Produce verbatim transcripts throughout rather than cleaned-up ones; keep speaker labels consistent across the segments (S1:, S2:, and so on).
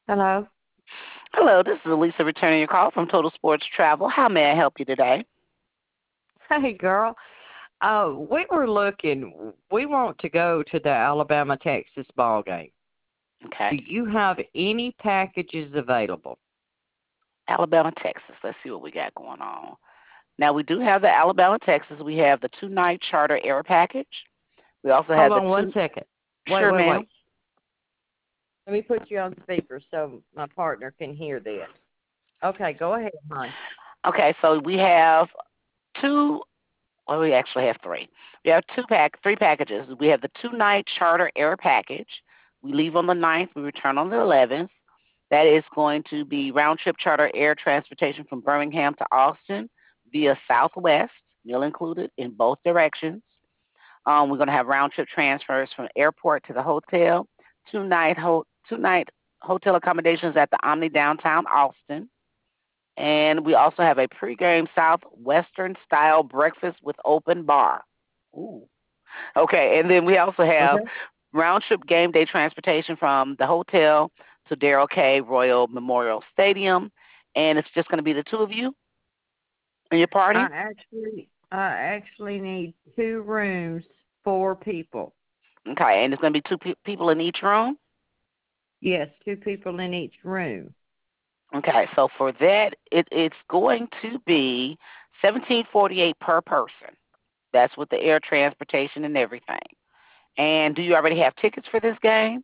S1: Hello.
S2: Hello, this is Elisa returning your call from Total Sports Travel. How may I help you today?
S1: Hey, girl. Uh, we were looking. We want to go to the Alabama Texas ball game.
S2: Okay.
S1: Do you have any packages available?
S2: Alabama, Texas. Let's see what we got going on. Now, we do have the Alabama, Texas. We have the two night charter air package. We also
S1: Hold
S2: have the
S1: on one
S2: two.
S1: second. Wait,
S2: Sure,
S1: wait,
S2: ma'am.
S1: wait. Let me put you on speaker so my partner can hear this. Okay, go ahead, hon.
S2: Okay, so we have two. Well, we actually have three. We have two pack, three packages. We have the two night charter air package. We leave on the ninth. We return on the eleventh. That is going to be round trip charter air transportation from Birmingham to Austin via Southwest, meal included in both directions. Um, we're going to have round trip transfers from airport to the hotel, two night ho- two night hotel accommodations at the Omni downtown Austin, and we also have a pregame Southwestern style breakfast with open bar. Ooh. Okay, and then we also have
S1: Okay.
S2: round trip game day transportation from the hotel to Darrell K. Royal Memorial Stadium, and it's just going to be the two of you and your
S1: I
S2: party.
S1: actually, I actually need two rooms, four people.
S2: Okay, and it's going to be two pe- people in each room.
S1: Yes, two people in each room.
S2: Okay, so for that, it, it's going to be seventeen forty eight per person. That's with the air transportation and everything. And do you already have tickets for this game?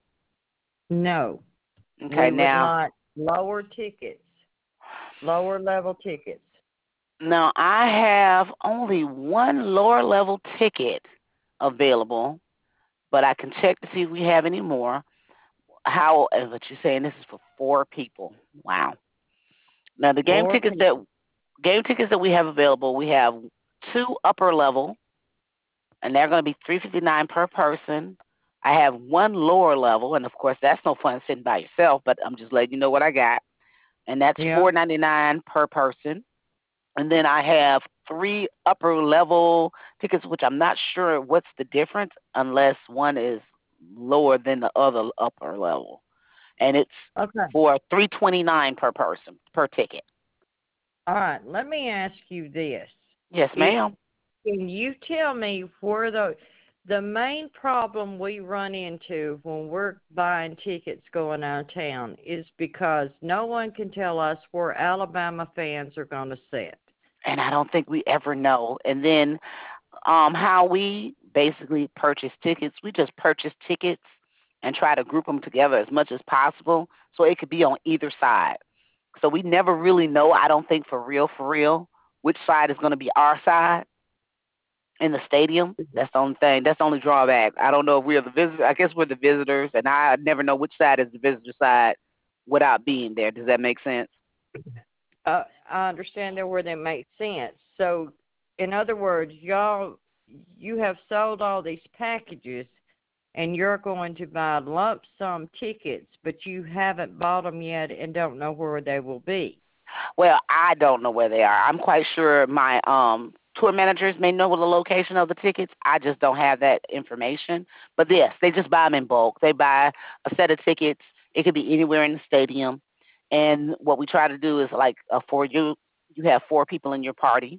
S1: No,
S2: Okay,
S1: we would
S2: now
S1: like lower tickets, lower level tickets.
S2: now I have only one lower level ticket available, but I can check to see if we have any more. How? uh, But you're saying this is for four people? Wow. Now the game
S1: Four
S2: tickets that
S1: people.
S2: game tickets that we have available, we have two upper level, and they're going to be three fifty nine per person. I have one lower level, and of course that's no fun sitting by yourself. But I'm just letting you know what I got, and that's
S1: Yeah.
S2: four ninety nine per person. And then I have three upper level tickets, which I'm not sure what's the difference unless one is lower than the other upper level, and it's
S1: Okay.
S2: for three twenty nine per person per ticket.
S1: All right. Let me ask you this.
S2: Yes,
S1: It,
S2: ma'am.
S1: can you tell me where the the main problem we run into when we're buying tickets going out of town is because no one can tell us where Alabama fans are going to sit.
S2: And I don't think we ever know. And then um, how we basically purchase tickets, we just purchase tickets and try to group them together as much as possible so it could be on either side. So we never really know, I don't think for real, for real, which side is going to be our side in the stadium. That's the only thing. That's the only drawback. I don't know if we're the visitors. I guess we're the visitors, and I never know which side is the visitor side without being there. Does that make sense?
S1: Uh, I understand that where they make sense. So, in other words, y'all, you have sold all these packages, and you're going to buy lump sum tickets, but you haven't bought them yet and don't know where they will be.
S2: Well, I don't know where they are. I'm quite sure my um tour managers may know the location of the tickets. I just don't have that information. But yes, they just buy them in bulk. They buy a set of tickets. It could be anywhere in the stadium. And what we try to do is like uh, for you, you have four people in your party,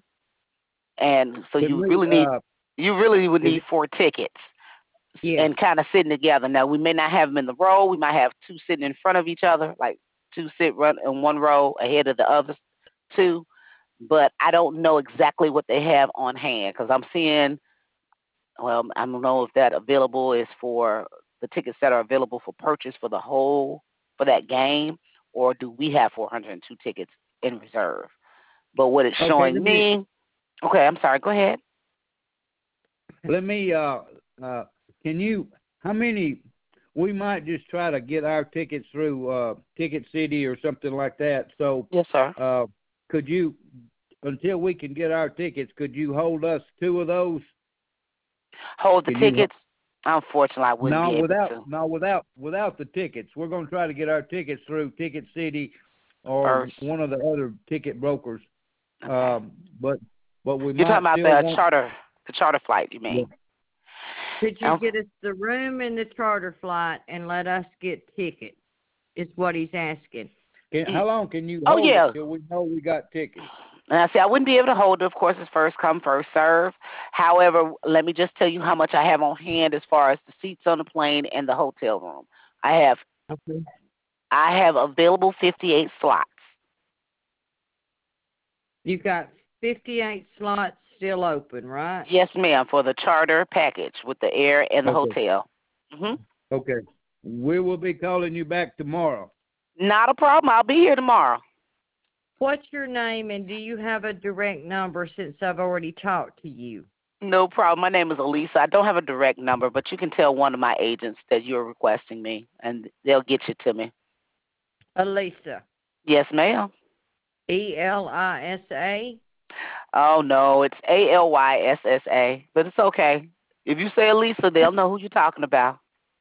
S2: and so
S3: Could
S2: you
S3: we,
S2: really need
S3: uh,
S2: you really would
S3: is
S2: need
S3: it,
S2: four tickets
S1: Yes.
S2: and kind of sitting together. Now we may not have them in the row. We might have two sitting in front of each other, like two sit run in one row ahead of the other two. But I don't know exactly what they have on hand because I'm seeing. Well, I don't know if that available is for the tickets that are available for purchase for the whole for that game, or do we have four hundred two tickets in reserve? But what it's
S3: okay,
S2: showing
S3: let me,
S2: me. Okay, I'm sorry. Go ahead.
S3: let me, uh, uh, can you, how many, we might just try to get our tickets through, uh, Ticket City or something like that. So,
S2: Yes, sir.
S3: uh, could you, until we can get our tickets, could you hold us two of those?
S2: Hold the
S3: Can you,
S2: tickets. Unfortunately, I wouldn't
S3: no,
S2: be able
S3: without,
S2: to
S3: no, without, without the tickets. We're going to try to get our tickets through Ticket City or
S2: first.
S3: one of the other ticket brokers.
S2: Okay.
S3: Um, but, but we
S2: You're talking
S3: might
S2: about
S3: still
S2: the
S3: want,
S2: charter, the charter flight. You
S3: yeah,
S2: mean?
S1: Could you
S2: Um,
S1: get us the room in the charter flight and let us get tickets? is what he's asking.
S3: Can, how long can you
S2: Oh,
S3: hold
S2: yeah.
S3: it till we know we got tickets?
S2: And I say I wouldn't be able to hold it. Of course, it's first come, first serve. However, let me just tell you how much I have on hand as far as the seats on the plane and the hotel room. I have
S1: Okay.
S2: I have available fifty-eight slots.
S1: You got fifty-eight slots still open, right?
S2: Yes, ma'am, for the charter package with the air and the
S3: Okay.
S2: hotel. Mhm.
S3: Okay. We will be calling you back tomorrow.
S2: Not a problem. I'll be here tomorrow.
S1: What's your name, and do you have a direct number since I've already talked to you?
S2: No problem. My name is Elisa. I don't have a direct number, but you can tell one of my agents that you're requesting me, and they'll get you to me.
S1: Elisa.
S2: Yes, ma'am.
S1: E L I S A?
S2: Oh, no, it's A L Y S S A, but it's okay. If you say Elisa, they'll know who you're talking about.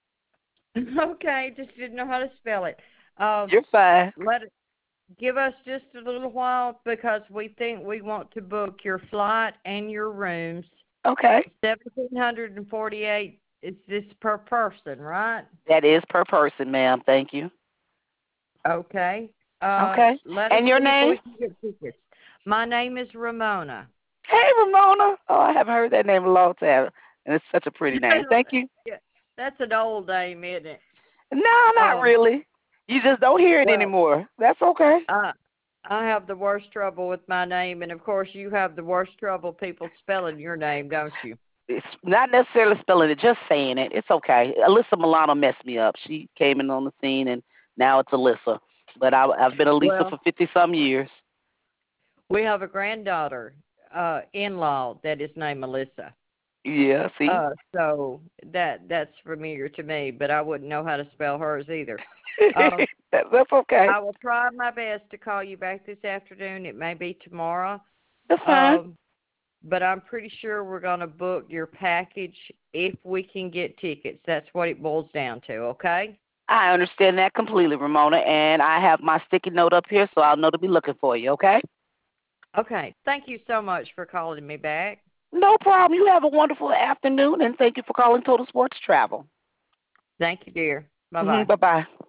S1: Okay, just didn't know how to spell it. Um,
S2: You're fine.
S1: let it, give us just a little while because we think we want to book your flight and your rooms.
S2: Okay.
S1: seventeen hundred forty-eight is this per person, right?
S2: That is per person, ma'am. Thank you.
S1: Okay. Uh,
S2: Okay.
S1: let us
S2: And your
S1: see if
S2: name?
S1: we can get tickets. My name is Ramona.
S2: Hey, Ramona. Oh, I haven't heard that name in a long time, and it's such a pretty name. Thank you.
S1: Yeah, that's an old name, isn't it?
S2: No, not
S1: Um,
S2: really. You just don't hear it
S1: well,
S2: anymore. That's okay.
S1: I I have the worst trouble with my name, and of course you have the worst trouble people spelling your name, don't you?
S2: It's not necessarily spelling it, just saying it. It's okay. Alyssa Milano messed me up. She came in on the scene, and now it's Alyssa. But I, I've been Alyssa
S1: Well,
S2: for fifty some years.
S1: we have a granddaughter, uh, in-law that is named Melissa.
S2: Yeah, see?
S1: Uh, so that that's familiar to me, but I wouldn't know how to spell hers either. Um,
S2: that, that's okay.
S1: I will try my best to call you back this afternoon. It may be tomorrow.
S2: That's fine.
S1: Um, but I'm pretty sure we're going to book your package if we can get tickets. That's what it boils down to, okay?
S2: I understand that completely, Ramona, and I have my sticky note up here, so I'll know to be looking for you, okay?
S1: Okay. Thank you so much for calling me back.
S2: No problem. You have a wonderful afternoon, and thank you for calling Total Sports Travel.
S1: Thank you, dear. Bye-bye.
S2: Mm-hmm. Bye-bye.